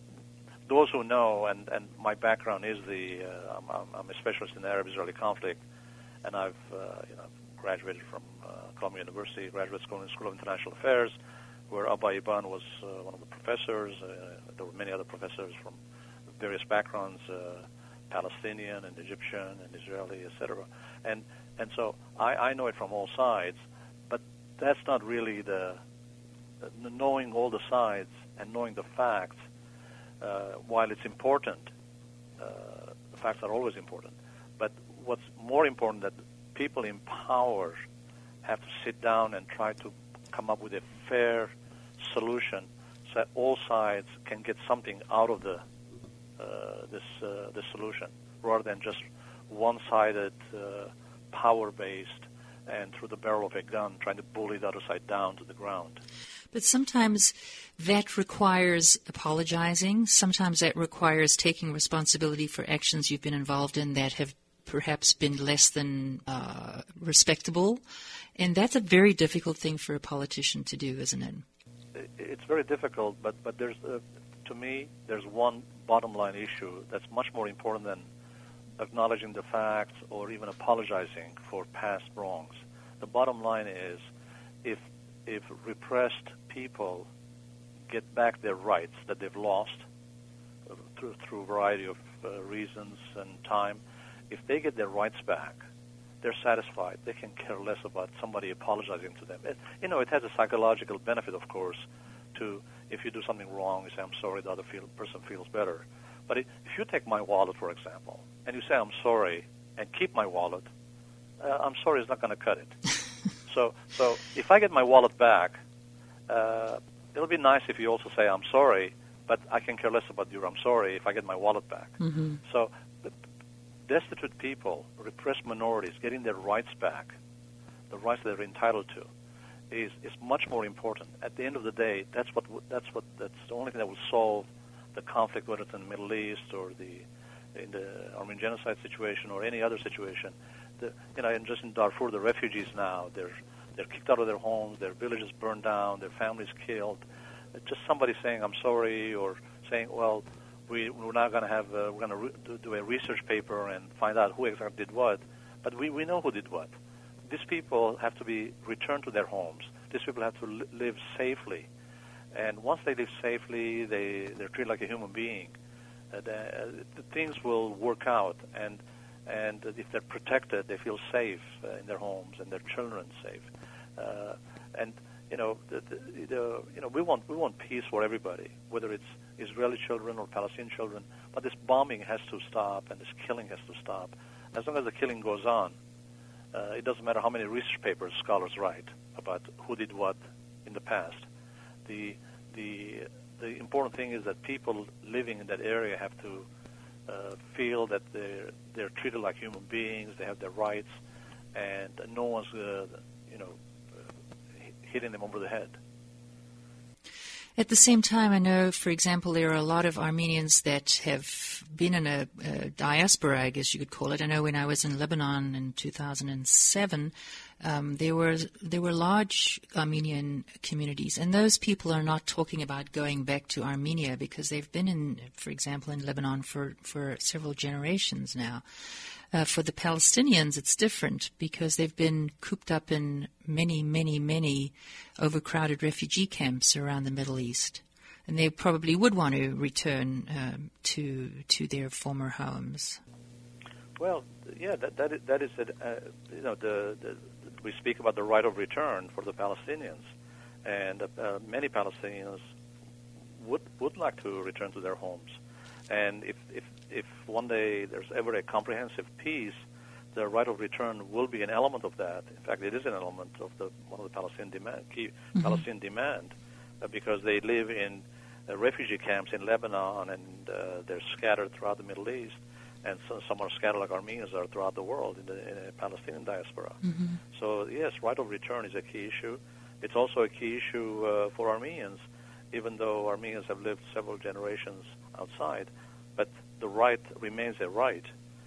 those who know, and, and my background is the uh, I'm, I'm a specialist in the Arab-Israeli conflict, and I've uh, you know graduated from uh, Columbia University Graduate School and School of International Affairs, where Abba Iban was uh, one of the professors. Uh, there were many other professors from various backgrounds, uh, Palestinian and Egyptian and Israeli, et cetera. And and so I, I know it from all sides, but that's not really the, the knowing all the sides and knowing the facts. Uh, while it's important, uh, the facts are always important. But what's more important that people in power have to sit down and try to come up with a fair solution so that all sides can get something out of the uh, this uh, this solution, rather than just one-sided, uh, power-based, and through the barrel of a gun trying to bully the other side down to the ground. But sometimes that requires apologizing. Sometimes that requires taking responsibility for actions you've been involved in that have perhaps been less than uh, respectable. And that's a very difficult thing for a politician to do, isn't it? It's very difficult, but, but there's, uh, to me, there's one bottom line issue that's much more important than acknowledging the facts or even apologizing for past wrongs. The bottom line is if if repressed people get back their rights that they've lost uh, through, through a variety of uh, reasons and time, if they get their rights back, they're satisfied. They can care less about somebody apologizing to them. It, you know, it has a psychological benefit, of course, to if you do something wrong, you say, I'm sorry, the other feel, person feels better. But it, if you take my wallet, for example, and you say, I'm sorry, and keep my wallet, uh, I'm sorry is not going to cut it. so so if I get my wallet back, uh, it'll be nice if you also say, I'm sorry, but I can care less about your I'm sorry if I get my wallet back. Mm-hmm. So the destitute people, repressed minorities, getting their rights back, the rights they're entitled to, is is much more important. At the end of the day, that's what that's what that's the only thing that will solve the conflict, whether it's in the Middle East or the in the Armenian genocide situation or any other situation. The, you know, and just in Darfur, the refugees now, they're they're kicked out of their homes, their villages burned down, their families killed. Just somebody saying I'm sorry, or saying, well, we we're not going to have uh, we're going to re- do a research paper and find out who exactly did what, but we we know who did what. These people have to be returned to their homes. These people have to li- live safely, and once they live safely, they they're treated like a human being. Uh, the, uh, the things will work out, and and if they're protected, they feel safe uh, in their homes and their children safe. Uh, and you know, the, the, the, you know, we want we want peace for everybody, whether it's Israeli children or Palestinian children. But this bombing has to stop, and this killing has to stop. As long as the killing goes on, uh, it doesn't matter how many research papers scholars write about who did what in the past. The the the important thing is that people living in that area have to uh, feel that they're they're treated like human beings. They have their rights, and no one's uh, you know. hitting them over the head. At the same time, I know, for example, there are a lot of Armenians that have been in a, a diaspora, I guess you could call it. I know when I was in Lebanon in two thousand seven, um, there were there were large Armenian communities, and those people are not talking about going back to Armenia because they've been in, for example, in Lebanon for, for several generations now. Uh, for the Palestinians, it's different because they've been cooped up in many, many, many overcrowded refugee camps around the Middle East. And they probably would want to return um, to to their former homes. Well, yeah, that that is, that is a, uh, you know, the, the we speak about the right of return for the Palestinians, and uh, many Palestinians would would like to return to their homes. And if, if if one day there's ever a comprehensive peace, the right of return will be an element of that. In fact, it is an element of the one of the Palestinian demand, key mm-hmm. Palestinian demand, uh, because they live in uh, refugee camps in Lebanon, and uh, they're scattered throughout the Middle East, and so, some are scattered like Armenians are throughout the world in the, in a Palestinian diaspora. Mm-hmm. So yes, right of return is a key issue. It's also a key issue uh, for Armenians, even though Armenians have lived several generations outside, but the right remains a right,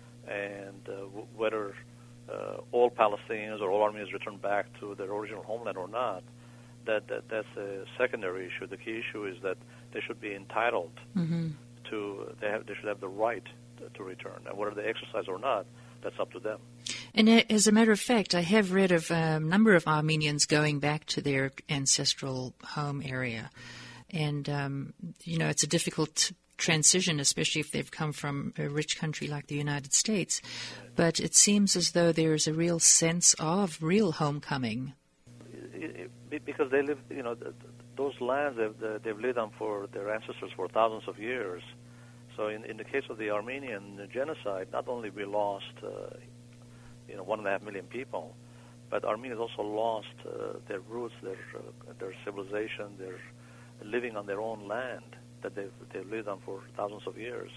and uh, w- whether uh, all Palestinians or all Armenians return back to their original homeland or not, that, that that's a secondary issue. The key issue is that they should be entitled mm-hmm. to, they, have, they should have the right to, to return, and whether they exercise or not, that's up to them. And as a matter of fact, I have read of a number of Armenians going back to their ancestral home area. And, um, you know, it's a difficult transition, especially if they've come from a rich country like the United States. But it seems as though there is a real sense of real homecoming. It, it, because they live, you know, those lands they've, they've lived on for their ancestors for thousands of years. So in, in the case of the Armenian genocide, not only we lost, uh, you know, one and a half million people, but Armenians also lost uh, their roots, their uh, their civilization, their living on their own land that they've, they've lived on for thousands of years.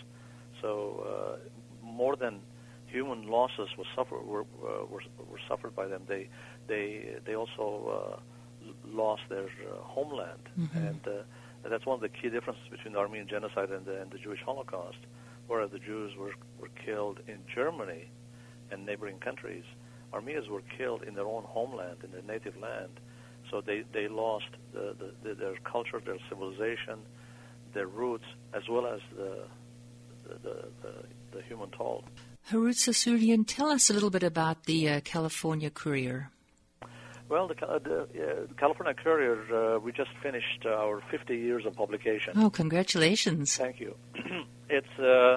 So uh, more than human losses were suffered were, uh, were were suffered by them. They they they also uh, lost their uh, homeland, mm-hmm. and uh, that's one of the key differences between the Armenian genocide and the, and the Jewish Holocaust, where the Jews were were killed in Germany and neighboring countries. Armenians were killed in their own homeland, in their native land. So they, they lost the, the, the, their culture, their civilization, their roots, as well as the the, the, the, the human toll. Harut Sassourian, tell us a little bit about the uh, California Courier. Well, the, uh, the uh, California Courier, uh, we just finished our fifty years of publication. Oh, congratulations. Thank you. it's uh,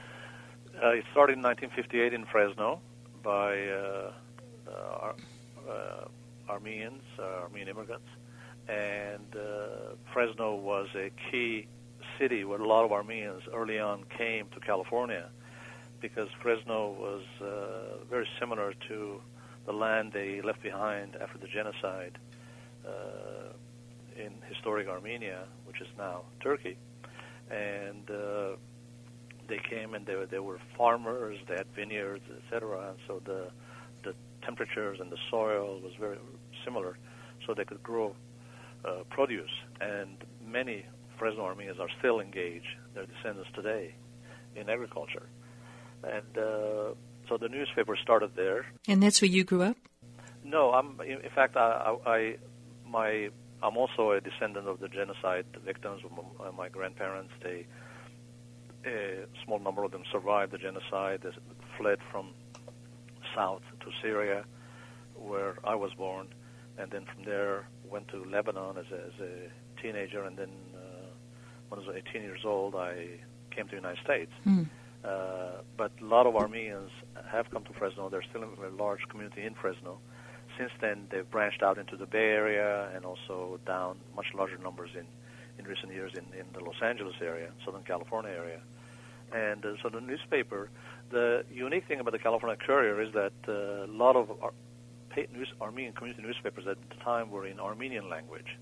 uh, It started in nineteen fifty-eight in Fresno by uh, uh, uh, Armenians, uh, Armenian immigrants, and uh, Fresno was a key city where a lot of Armenians early on came to California because Fresno was uh, very similar to the land they left behind after the genocide uh, in historic Armenia, which is now Turkey. And uh, they came and they were, they were farmers, they had vineyards, et cetera, and so the the temperatures and the soil was very similar, so they could grow uh, produce. And many Fresno Armenians are still engaged, their descendants today, in agriculture. And uh, so the newspaper started there. And that's where you grew up? No, I'm. In fact, I, I, my, I'm also a descendant of the genocide victims. My, my grandparents, they, a small number of them survived the genocide. They fled from south to Syria, where I was born, and then from there went to Lebanon as a, as a teenager, and then uh, when I was eighteen years old, I came to the United States. Mm. Uh, but a lot of Armenians have come to Fresno. There's still a large community in Fresno. Since then, they've branched out into the Bay Area and also down much larger numbers in, in recent years in, in the Los Angeles area, Southern California area. And uh, so the newspaper, the unique thing about the California Courier is that uh, a lot of Ar- news, Armenian community newspapers at the time were in Armenian language.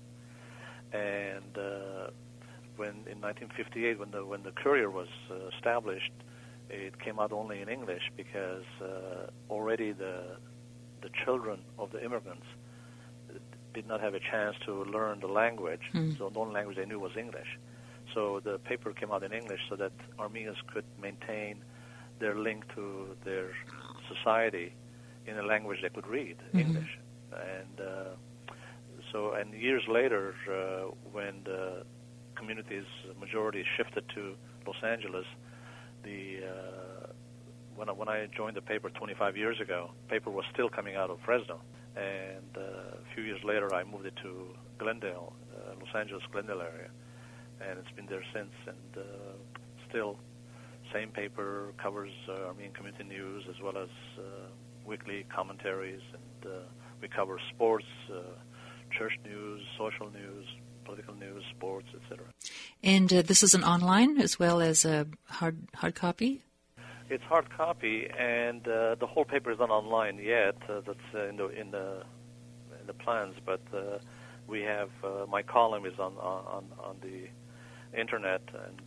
And uh, when in nineteen fifty-eight, when the when the Courier was uh, established, it came out only in English because uh, already the the children of the immigrants did not have a chance to learn the language. Mm. So the only language they knew was English. So the paper came out in English so that Armenians could maintain their link to their society in a language they could read, mm-hmm. English. And uh, so, and years later, uh, when the community's majority shifted to Los Angeles, the uh, when I, when I joined the paper twenty-five years ago, paper was still coming out of Fresno. And uh, a few years later, I moved it to Glendale, uh, Los Angeles, Glendale area. And it's been there since, and uh, still same paper covers uh, Armenian community news as well as uh, weekly commentaries, and uh, we cover sports, uh, church news, social news, political news, sports, et cetera. And uh, this is an online as well as a hard hard copy? It's hard copy, and uh, the whole paper is not online yet. Uh, that's uh, in the in the in the plans, but uh, we have uh, my column is on on on the internet, and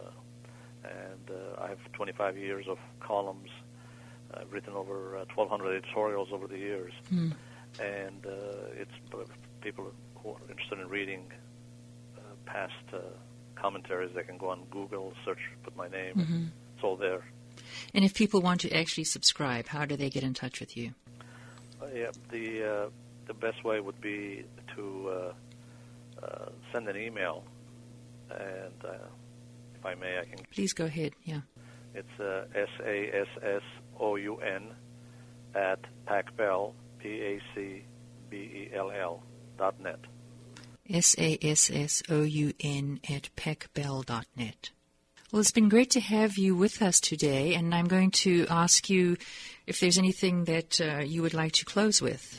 uh, and uh, I have twenty-five years of columns. I've written over uh, twelve hundred editorials over the years, mm. and uh, it's people who are interested in reading uh, past uh, commentaries. They can go on Google, search, put my name. Mm-hmm. It's all there. And if people want to actually subscribe, how do they get in touch with you? Uh, yeah, the uh, the best way would be to uh, uh, send an email. And uh, if I may, I can... Please go ahead, yeah. It's uh, S A S S O U N at pacbell, P A C B E L L, dot net. S A S S O U N at pacbell dot net. Well, it's been great to have you with us today, and I'm going to ask you if there's anything that uh, you would like to close with.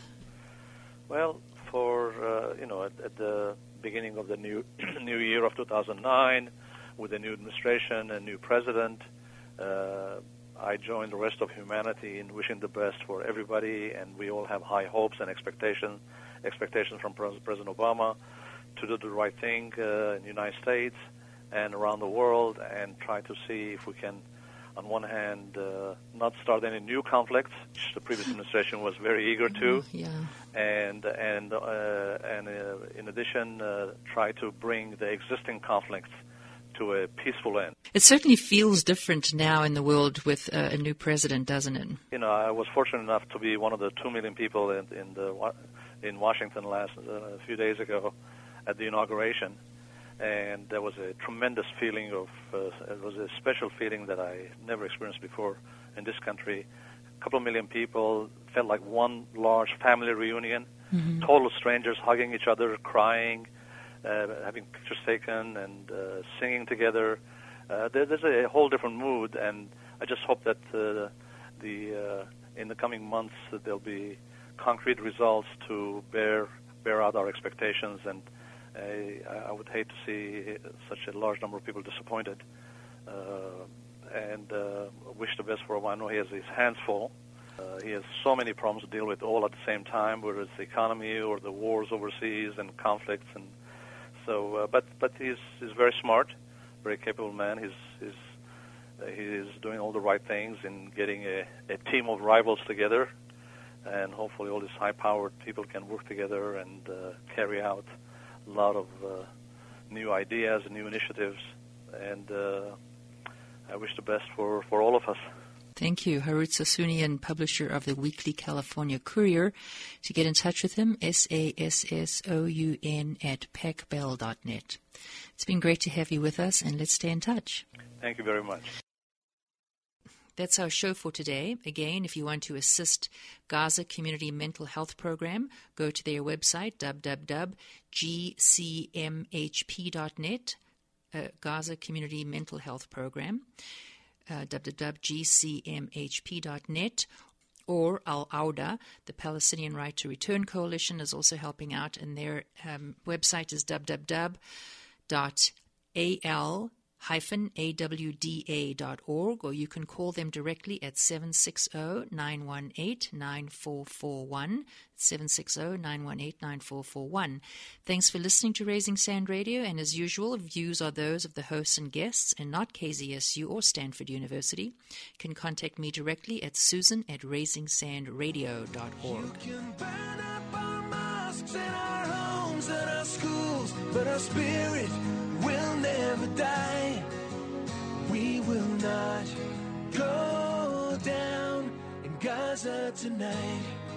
Well, for, uh, you know, at, at the... beginning of the new new year of two thousand nine, with a new administration and new president, uh, I join the rest of humanity in wishing the best for everybody, and we all have high hopes and expectations expectations from President Obama to do the right thing uh, in the United States and around the world, and try to see if we can, on one hand, uh, not start any new conflicts, which the previous administration was very eager to. Yeah. And and uh, and uh, in addition, uh, try to bring the existing conflicts to a peaceful end. It certainly feels different now in the world with uh, a new president, doesn't it? You know, I was fortunate enough to be one of the two million people in, in the in Washington last uh, a few days ago at the inauguration, and there was a tremendous feeling of uh, it was a special feeling that I never experienced before in this country. A couple of million people felt like one large family reunion, mm-hmm. total strangers hugging each other, crying, uh, having pictures taken, and uh, singing together. Uh, there, there's a whole different mood, and I just hope that uh, the uh, in the coming months uh, there'll be concrete results to bear bear out our expectations, and uh, I would hate to see such a large number of people disappointed. Uh, and uh, wish the best for Obama. I know he has his hands full. Uh, he has so many problems to deal with all at the same time, whether it's the economy or the wars overseas and conflicts. And so, uh, but but he's he's very smart, very capable man. He's he's uh, he is doing all the right things in getting a, a team of rivals together, and hopefully all these high-powered people can work together and uh, carry out a lot of uh, new ideas and new initiatives. And uh, I wish the best for, for all of us. Thank you. Harut Sassounian, publisher of the Weekly California Courier. To get in touch with him, S A S S O U N at pacbell dot net. It's been great to have you with us, and let's stay in touch. Thank you very much. That's our show for today. Again, if you want to assist Gaza Community Mental Health Program, go to their website, w w w dot g c m h p dot net. Uh, Gaza Community Mental Health Program, uh, w w w dot g c m h p dot net, or Al-Auda, the Palestinian Right to Return Coalition, is also helping out, and their um, website is w w w dot a l a w d a dot org, or you can call them directly at seven six zero, nine one eight, nine four four one, seven six zero, nine one eight, nine four four one. Thanks for listening to Raising Sand Radio, and as usual, views are those of the hosts and guests and not K Z S U or Stanford University. You can contact me directly at susan at raising sand radio dot org. You can burn up our mosques and our bombs at our schools, but our spirit will never die. We will not go down in Gaza tonight.